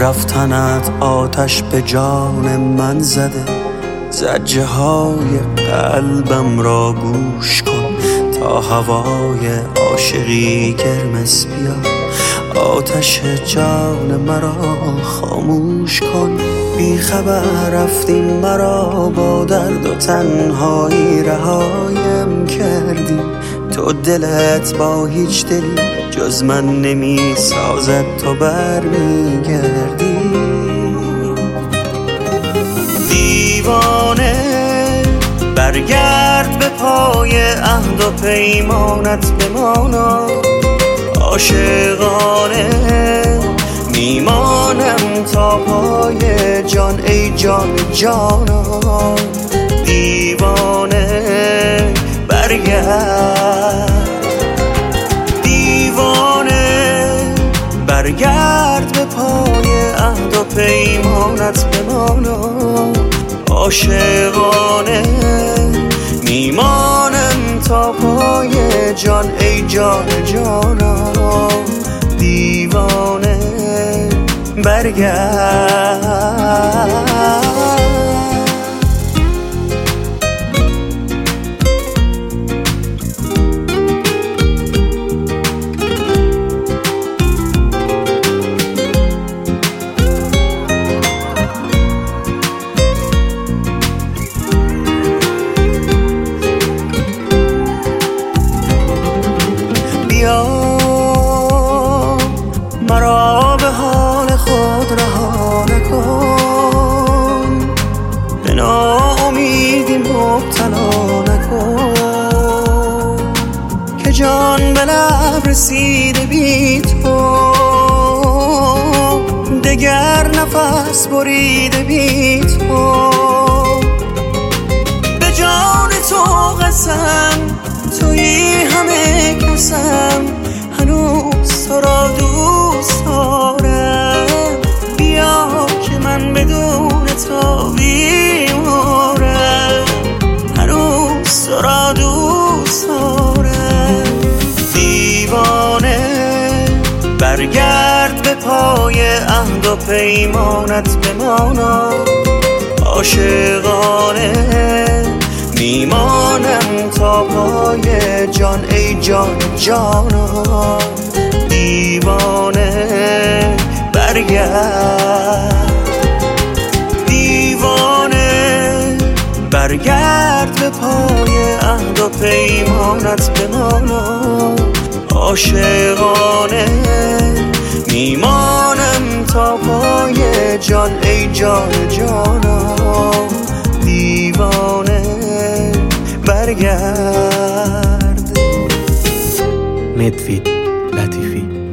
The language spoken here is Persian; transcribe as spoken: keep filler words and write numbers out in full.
رفتنت آتش به جان من زده، زجه های قلبم را گوش کن تا هوای عاشقی گرمس بیا. آتش جان مرا خاموش کن، بی خبر رفتیم مرا با درد و تنهایی رهایم کردی. تو دلت با هیچ دلی جز من نمی سازد، تو بر می گردی. دیوانه برگرد به پای عهد و پیمانت بمانا، عاشقانه میمانم تا پای جان ای جان جانا. دیوانه برگرد، دیوانه برگرد به پای عهد و پیمانت بمانا، عاشقانه میمانم تا پای جان ای جان جانا. دیوانه برگرد. مرا به حال خود رها نکن، به ناامیدی مبتلا نکن، که جان به لب رسیده بی تو، دگر نفس بریده بی تو. به جان تو قسم تویی همه کسم، هنوز تو را دوست دارم. بیا که من بدون تو بیمارم، هنوز تو را دوست دارم. دیوانه برگرد به پای عهد و پیمانت بمانا، عاشقانه میمانم تا پای جان ای جان جانا. دیوانه برگرد، دیوانه برگرد به پای عهد و پیمانت بمانا، عاشقانه میمانم تا پای جان ای جان جانا. دیوانه برگرد. مدفید لطیفی.